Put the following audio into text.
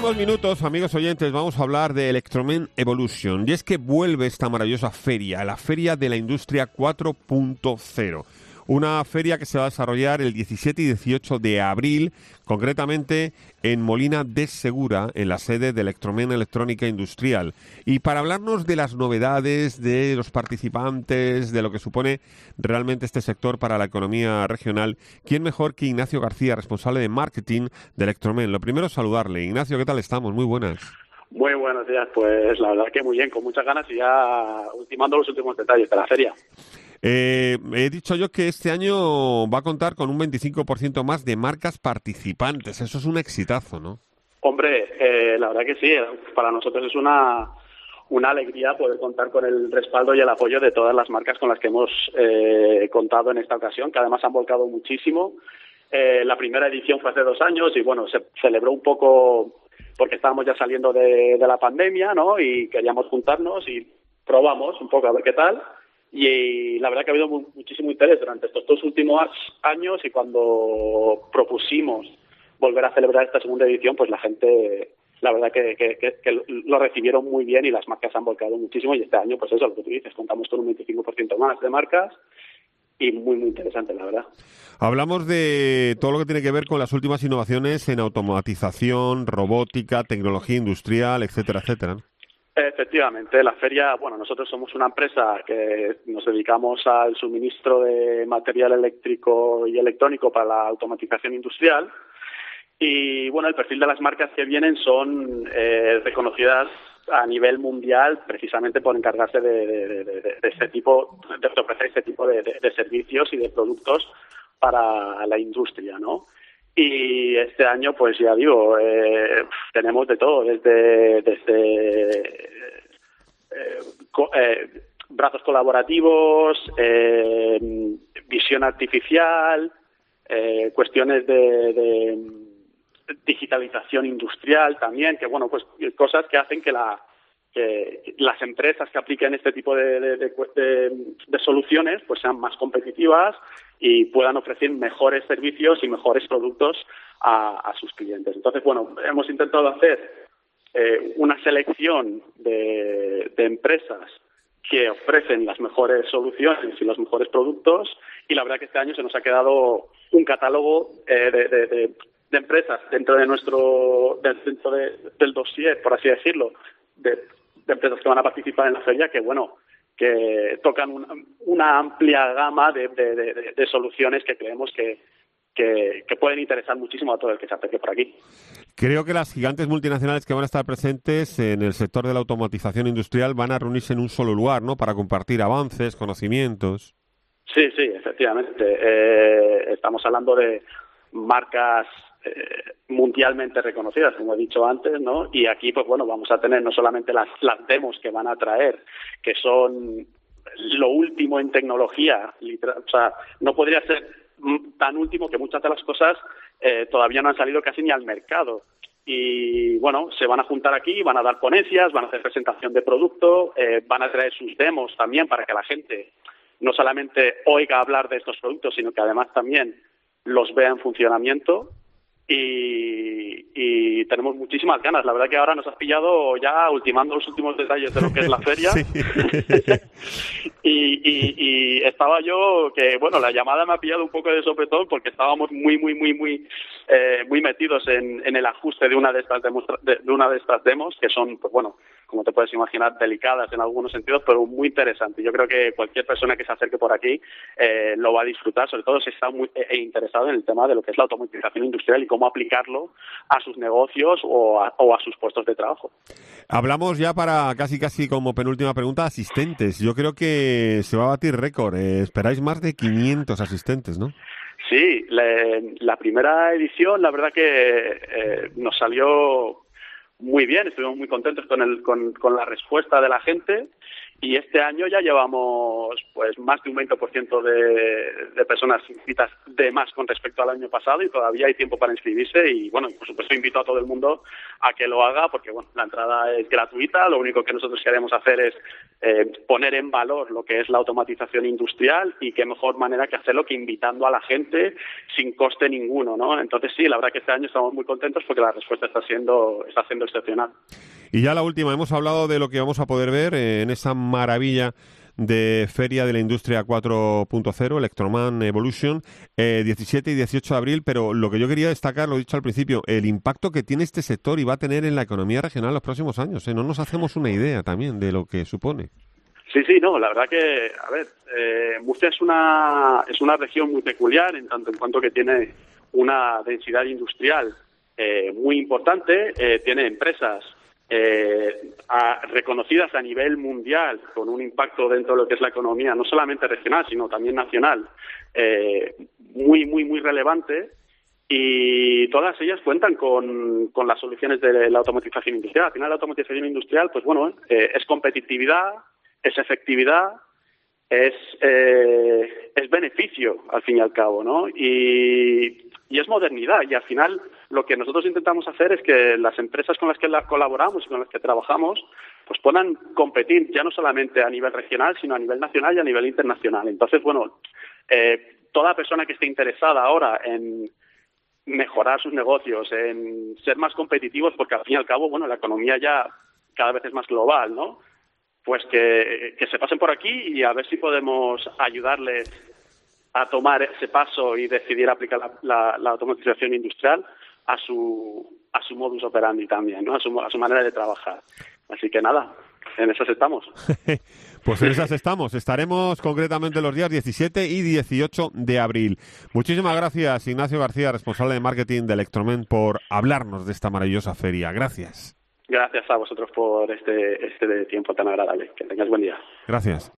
próximos minutos, amigos oyentes, vamos a hablar de Electromen Evolution. Y es que vuelve esta maravillosa feria, la Feria de la Industria 4.0. Una feria que se va a desarrollar el 17 y 18 de abril, concretamente en Molina de Segura, en la sede de Electromen Electrónica Industrial. Y para hablarnos de las novedades, de los participantes, de lo que supone realmente este sector para la economía regional, ¿quién mejor que Ignacio García, responsable de marketing de Electromen? Lo primero, saludarle. Ignacio, ¿qué tal estamos? Muy buenas. Muy buenos días, pues la verdad que muy bien, con muchas ganas y ya ultimando los últimos detalles de la feria. He dicho yo que este año va a contar con un 25% más de marcas participantes. Eso es un exitazo, ¿no? Hombre, la verdad que sí, para nosotros es una alegría poder contar con el respaldo y el apoyo de todas las marcas con las que hemos contado en esta ocasión, que además han volcado muchísimo. La primera edición fue hace 2 años y bueno, se celebró un poco porque estábamos ya saliendo de la pandemia, ¿no? Y queríamos juntarnos y probamos un poco a ver qué tal. Y la verdad que ha habido muchísimo interés durante estos 2 últimos años y cuando propusimos volver a celebrar esta segunda edición, pues la gente, la verdad que lo recibieron muy bien y las marcas han volcado muchísimo y este año, pues eso, lo que tú dices, contamos con un 25% más de marcas y muy interesante, la verdad. Hablamos de todo lo que tiene que ver con las últimas innovaciones en automatización, robótica, tecnología industrial, etcétera, etcétera. Efectivamente, la feria, bueno, nosotros somos una empresa que nos dedicamos al suministro de material eléctrico y electrónico para la automatización industrial y, bueno, el perfil de las marcas que vienen son reconocidas a nivel mundial precisamente por encargarse de este tipo, de ofrecer este tipo de servicios y de productos para la industria, ¿no? Y este año, pues ya digo, tenemos de todo, desde brazos colaborativos, visión artificial, cuestiones de digitalización industrial también, que bueno, pues cosas que hacen que las empresas que apliquen este tipo de soluciones pues sean más competitivas y puedan ofrecer mejores servicios y mejores productos a sus clientes. Entonces, bueno, hemos intentado hacer una selección de empresas que ofrecen las mejores soluciones y los mejores productos y la verdad que este año se nos ha quedado un catálogo de empresas dentro del dossier, por así decirlo, de empresas que van a participar en la feria que, bueno, que tocan una amplia gama de soluciones que creemos que pueden interesar muchísimo a todo el que se acerque por aquí. Creo que las gigantes multinacionales que van a estar presentes en el sector de la automatización industrial van a reunirse en un solo lugar, ¿no?, para compartir avances, conocimientos. Sí, efectivamente. Estamos hablando de marcas mundialmente reconocidas, como he dicho antes, ¿no? Y aquí, pues bueno, vamos a tener no solamente las demos que van a traer, que son lo último en tecnología, o sea, no podría ser tan último que muchas de las cosas todavía no han salido casi ni al mercado. Y bueno, se van a juntar aquí, van a dar ponencias, van a hacer presentación de producto, van a traer sus demos también para que la gente no solamente oiga hablar de estos productos, sino que además también los vea en funcionamiento. Y tenemos muchísimas ganas. La verdad que ahora nos has pillado ya ultimando los últimos detalles de lo que es la feria. y estaba yo que, bueno, la llamada me ha pillado un poco de sopetón porque estábamos muy metidos en el ajuste de una de estas demos que son, pues bueno, como te puedes imaginar, delicadas en algunos sentidos, pero muy interesantes. Yo creo que cualquier persona que se acerque por aquí lo va a disfrutar, sobre todo si está muy interesado en el tema de lo que es la automatización industrial y cómo aplicarlo a sus negocios o a sus puestos de trabajo. Hablamos ya para casi como penúltima pregunta, asistentes. Yo creo que se va a batir récord. Esperáis más de 500 asistentes, ¿no? Sí, la primera edición, la verdad que nos salió muy bien, estuvimos muy contentos con la respuesta de la gente Y este año ya llevamos pues más de un 20% de personas inscritas de más con respecto al año pasado, y todavía hay tiempo para inscribirse. Y bueno, por supuesto invito a todo el mundo a que lo haga, porque bueno, la entrada es gratuita. Lo único que nosotros queremos hacer es poner en valor lo que es la automatización industrial, y qué mejor manera que hacerlo que invitando a la gente sin coste ninguno, ¿no? Entonces sí, la verdad que este año estamos muy contentos porque la respuesta está siendo excepcional. Y ya la última, hemos hablado de lo que vamos a poder ver en esa maravilla de Feria de la Industria 4.0, Electroman Evolution, 17 y 18 de abril, pero lo que yo quería destacar, lo he dicho al principio, el impacto que tiene este sector y va a tener en la economía regional los próximos años. No nos hacemos una idea también de lo que supone. Sí, no, la verdad que, a ver, Murcia es una región muy peculiar en tanto en cuanto que tiene una densidad industrial muy importante, tiene empresas reconocidas a nivel mundial con un impacto dentro de lo que es la economía, no solamente regional, sino también nacional, muy relevante, y todas ellas cuentan con las soluciones de la automatización industrial. Al final, la automatización industrial, pues bueno, es competitividad, es efectividad, es beneficio, al fin y al cabo, ¿no? Y es modernidad, y al final lo que nosotros intentamos hacer es que las empresas con las que colaboramos y con las que trabajamos pues puedan competir ya no solamente a nivel regional, sino a nivel nacional y a nivel internacional. Entonces, bueno, toda persona que esté interesada ahora en mejorar sus negocios, en ser más competitivos, porque al fin y al cabo, bueno, la economía ya cada vez es más global, ¿no? Pues que se pasen por aquí y a ver si podemos ayudarles a tomar ese paso y decidir aplicar la automatización industrial a su modus operandi también, ¿no? A su manera de trabajar. Así que nada, en esas estamos. Pues en esas estamos. Estaremos concretamente los días 17 y 18 de abril. Muchísimas gracias, Ignacio García, responsable de marketing de Electromen, por hablarnos de esta maravillosa feria. Gracias. Gracias a vosotros por este tiempo tan agradable. Que tengáis buen día. Gracias.